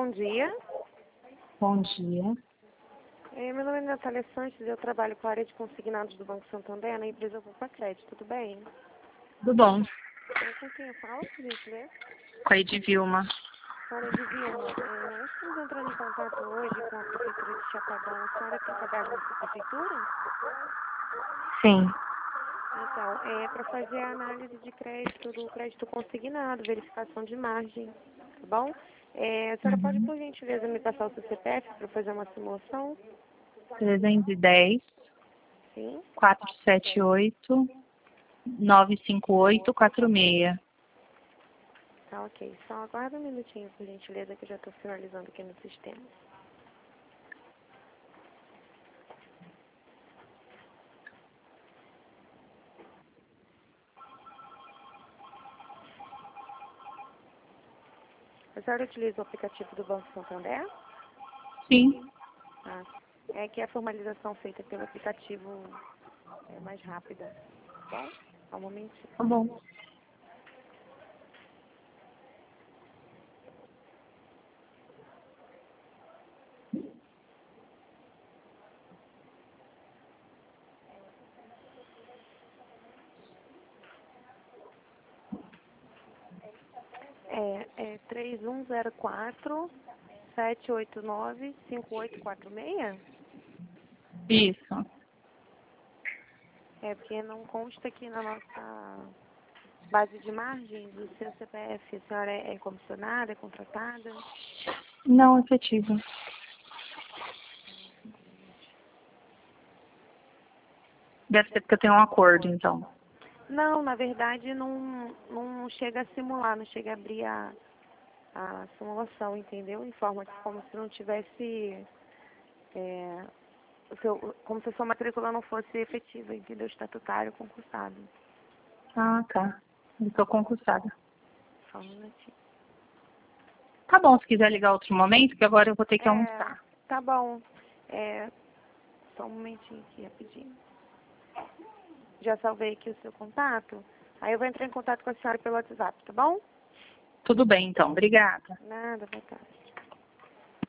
Bom dia. Bom dia. Meu nome é Natália Sanches, eu trabalho com a área de consignados do Banco Santander, na empresa Ocupa Crédito, tudo bem? Tudo bom? Com quem eu falo, por gentileza? Com a Edvilma. Senhora Edvilma, nós estamos entrando em contato hoje com a Prefeitura de Chapadão. A senhora tem cadastro nessa Prefeitura? Sim. Então, é para fazer a análise de crédito do crédito consignado, verificação de margem, tá bom? A senhora pode, por gentileza, me passar o seu CPF para fazer uma simulação? 310 Sim? 478 958 46. Tá, ok. Só aguarda um minutinho, por gentileza, que eu já estou finalizando aqui no sistema. A senhora utiliza o aplicativo do Banco Santander? Sim. Ah, é que a formalização feita pelo aplicativo é mais rápida. Tá bom? Só um momentinho. Tá bom. É 3104-789-5846? Isso. É porque não consta aqui na nossa base de margens o seu CPF. A senhora é comissionada, é contratada? Não efetivo. Deve ser porque eu tenho um acordo, então. Não, na verdade não chega a simular, não chega a abrir a simulação, entendeu? Informa que como se não tivesse, como se a sua matrícula não fosse efetiva, entendeu? Estatutário, concursado. Ah, tá. Eu tô concursada. Só um minutinho. Tá bom, se quiser ligar outro momento, que agora eu vou ter que almoçar. Tá bom. Só um momentinho aqui, rapidinho. Já salvei aqui o seu contato. Aí eu vou entrar em contato com a senhora pelo WhatsApp, tá bom? Tudo bem, então. Obrigada. Nada, boa tarde.